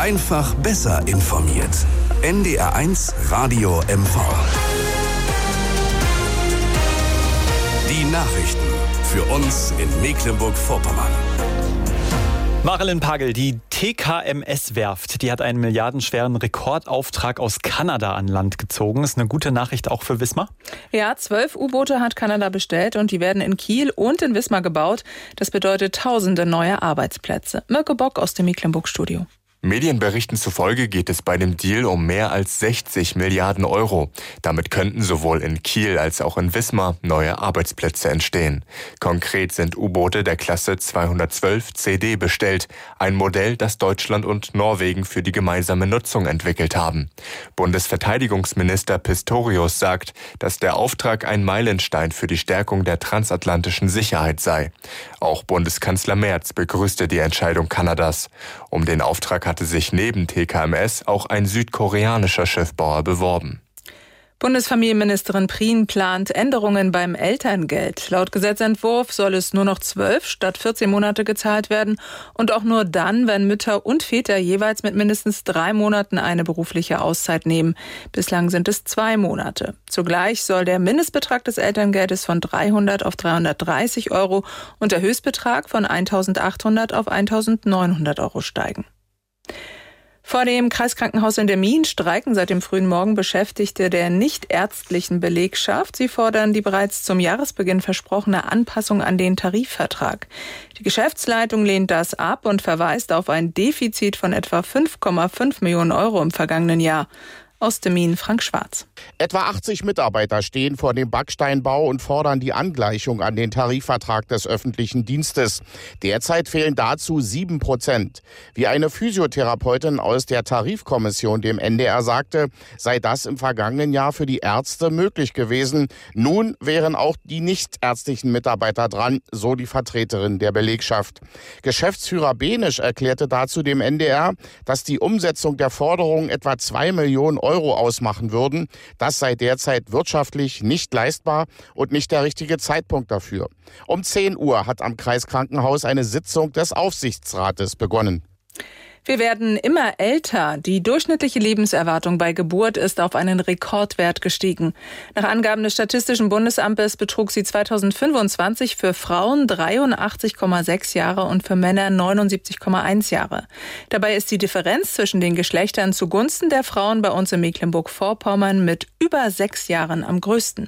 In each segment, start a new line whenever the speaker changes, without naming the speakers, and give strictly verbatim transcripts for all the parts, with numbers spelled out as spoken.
Einfach besser informiert. N D R eins Radio M V. Die Nachrichten für uns in Mecklenburg-Vorpommern.
Marilyn Pagel, die T K M S-Werft, die hat einen milliardenschweren Rekordauftrag aus Kanada an Land gezogen. Ist eine gute Nachricht auch für Wismar?
Ja, zwölf U-Boote hat Kanada bestellt und die werden in Kiel und in Wismar gebaut. Das bedeutet tausende neue Arbeitsplätze. Mirko Bock aus dem Mecklenburg-Studio.
Medienberichten zufolge geht es bei dem Deal um mehr als sechzig Milliarden Euro. Damit könnten sowohl in Kiel als auch in Wismar neue Arbeitsplätze entstehen. Konkret sind U-Boote der Klasse zweihundertzwölf C D bestellt, ein Modell, das Deutschland und Norwegen für die gemeinsame Nutzung entwickelt haben. Bundesverteidigungsminister Pistorius sagt, dass der Auftrag ein Meilenstein für die Stärkung der transatlantischen Sicherheit sei. Auch Bundeskanzler Merz begrüßte die Entscheidung Kanadas. Um den Auftrag hatte sich neben T K M S auch ein südkoreanischer Schiffbauer beworben.
Bundesfamilienministerin Prien plant Änderungen beim Elterngeld. Laut Gesetzentwurf soll es nur noch zwölf statt vierzehn Monate gezahlt werden und auch nur dann, wenn Mütter und Väter jeweils mit mindestens drei Monaten eine berufliche Auszeit nehmen. Bislang sind es zwei Monate. Zugleich soll der Mindestbetrag des Elterngeldes von dreihundert auf dreihundertdreißig Euro und der Höchstbetrag von eintausendachthundert auf eintausendneunhundert Euro steigen. Vor dem Kreiskrankenhaus in Demmin streiken seit dem frühen Morgen Beschäftigte der nichtärztlichen Belegschaft. Sie fordern die bereits zum Jahresbeginn versprochene Anpassung an den Tarifvertrag. Die Geschäftsleitung lehnt das ab und verweist auf ein Defizit von etwa fünf Komma fünf Millionen Euro im vergangenen Jahr. Aus Demmin, Frank Schwarz.
Etwa achtzig Mitarbeiter stehen vor dem Backsteinbau und fordern die Angleichung an den Tarifvertrag des öffentlichen Dienstes. Derzeit fehlen dazu sieben Prozent. Wie eine Physiotherapeutin aus der Tarifkommission dem N D R sagte, sei das im vergangenen Jahr für die Ärzte möglich gewesen. Nun wären auch die nichtärztlichen Mitarbeiter dran, so die Vertreterin der Belegschaft. Geschäftsführer Benisch erklärte dazu dem N D R, dass die Umsetzung der Forderungen etwa zwei Millionen Euro Euro ausmachen würden. Das sei derzeit wirtschaftlich nicht leistbar und nicht der richtige Zeitpunkt dafür. Um zehn Uhr hat am Kreiskrankenhaus eine Sitzung des Aufsichtsrates begonnen.
Wir werden immer älter. Die durchschnittliche Lebenserwartung bei Geburt ist auf einen Rekordwert gestiegen. Nach Angaben des Statistischen Bundesamtes betrug sie zweitausendfünfundzwanzig für Frauen dreiundachtzig Komma sechs Jahre und für Männer neunundsiebzig Komma eins Jahre. Dabei ist die Differenz zwischen den Geschlechtern zugunsten der Frauen bei uns in Mecklenburg-Vorpommern mit über sechs Jahren am größten.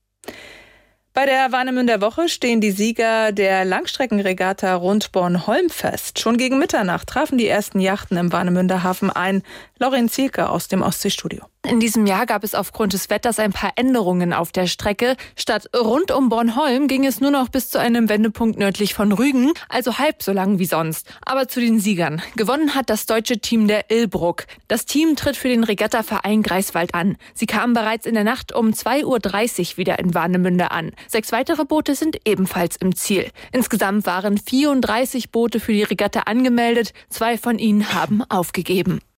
Bei der Warnemünder Woche stehen die Sieger der Langstreckenregatta rund Bornholm fest. Schon gegen Mitternacht trafen die ersten Yachten im Warnemünder Hafen ein. Lauren Zielke aus dem Ostseestudio.
In diesem Jahr gab es aufgrund des Wetters ein paar Änderungen auf der Strecke. Statt rund um Bornholm ging es nur noch bis zu einem Wendepunkt nördlich von Rügen, also halb so lang wie sonst. Aber zu den Siegern. Gewonnen hat das deutsche Team der Illbruck. Das Team tritt für den Regattaverein Greifswald an. Sie kamen bereits in der Nacht um zwei Uhr dreißig wieder in Warnemünde an. Sechs weitere Boote sind ebenfalls im Ziel. Insgesamt waren vierunddreißig Boote für die Regatta angemeldet. Zwei von ihnen haben aufgegeben.